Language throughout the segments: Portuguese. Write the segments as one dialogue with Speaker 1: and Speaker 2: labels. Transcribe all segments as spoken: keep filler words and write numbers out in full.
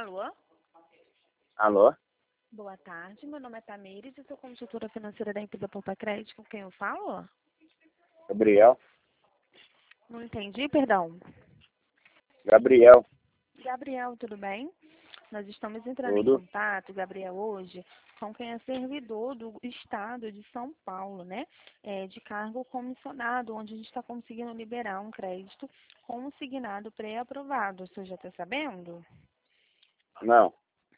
Speaker 1: Alô?
Speaker 2: Alô?
Speaker 1: Boa tarde, meu nome é Tamires e sou consultora financeira da empresa Poupa Crédito. Com quem eu falo?
Speaker 2: Gabriel?
Speaker 1: Não entendi, perdão.
Speaker 2: Gabriel,
Speaker 1: Gabriel, tudo bem? Nós estamos entrando em
Speaker 2: tudo?
Speaker 1: contato, Gabriel, hoje, com quem é servidor do Estado de São Paulo, né? É, de cargo comissionado, onde a gente está conseguindo liberar um crédito consignado pré-aprovado. Você já está sabendo?
Speaker 2: Não.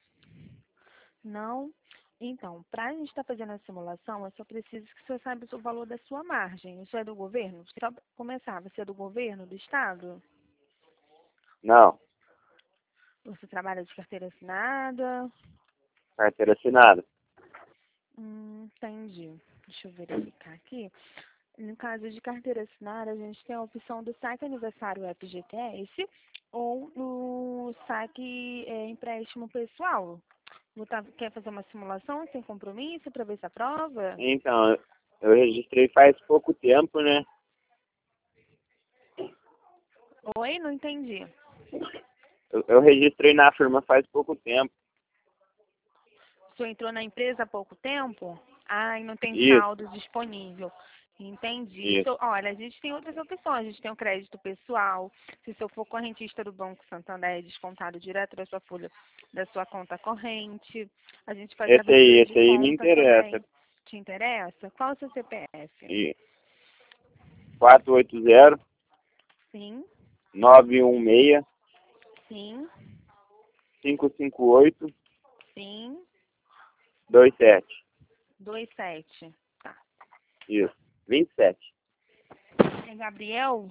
Speaker 1: Não? Então, para a gente estar fazendo a simulação, eu só preciso que você saiba o valor da sua margem. Isso é do governo? Só para começar, você é do governo, do Estado?
Speaker 2: Não.
Speaker 1: Você trabalha de carteira assinada?
Speaker 2: Carteira assinada.
Speaker 1: Hum, entendi. Deixa eu verificar aqui. No caso de carteira assinada, a gente tem a opção do saque aniversário F G T S ou o saque é, empréstimo pessoal. Você quer fazer uma simulação sem compromisso para ver se aprova?
Speaker 2: Então, eu registrei faz pouco tempo, né?
Speaker 1: Oi, não entendi.
Speaker 2: Eu, eu registrei na firma faz pouco tempo.
Speaker 1: Você entrou na empresa há pouco tempo? Ah, e não tem
Speaker 2: Isso,
Speaker 1: saldo disponível. Entendi.
Speaker 2: isso.
Speaker 1: So, olha, a gente tem outras opções. A gente tem o crédito pessoal. Se você for correntista do Banco Santander, é descontado direto da sua folha, da sua conta corrente. A gente faz
Speaker 2: Esse aí,
Speaker 1: abertura de
Speaker 2: esse aí me
Speaker 1: conta também.
Speaker 2: interessa.
Speaker 1: Te interessa? Qual é o seu C P F?
Speaker 2: E quatro oito zero,
Speaker 1: Sim,
Speaker 2: nove um seis,
Speaker 1: sim,
Speaker 2: cinco cinco oito,
Speaker 1: sim.
Speaker 2: dois sete.
Speaker 1: Dois sete. Tá.
Speaker 2: Isso, vinte e sete.
Speaker 1: É Gabriel?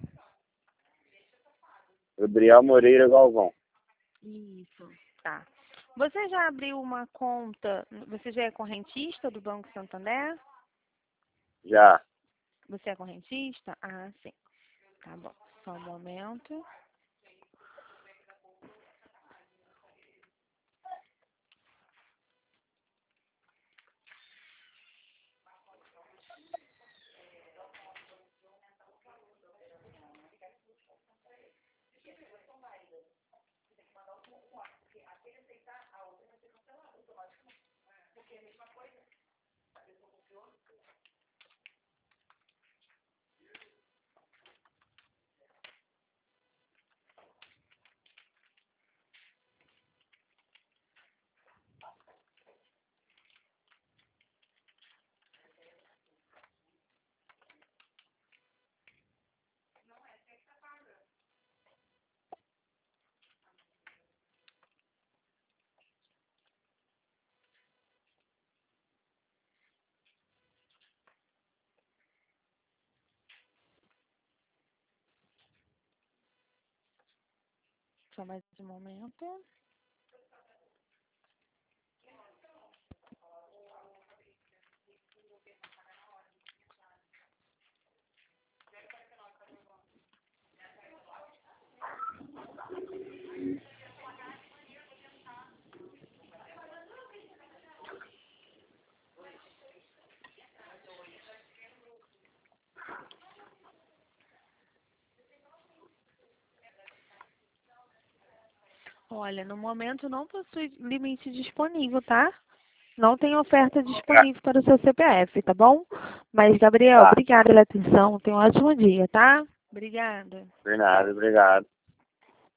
Speaker 2: Gabriel Moreira Galvão.
Speaker 1: Isso. Tá. Você já abriu uma conta, você já é correntista do Banco Santander?
Speaker 2: Já.
Speaker 1: Você é correntista? Ah, sim. Tá bom. Só um momento. Só mais um momento. Olha, no momento não possui limite disponível, tá? Não tem oferta
Speaker 2: Tá.
Speaker 1: disponível para o seu C P F, tá bom? Mas, Gabriel,
Speaker 2: Tá.
Speaker 1: obrigada pela atenção. Tenha um ótimo dia, tá? Obrigada.
Speaker 2: Por nada, obrigado.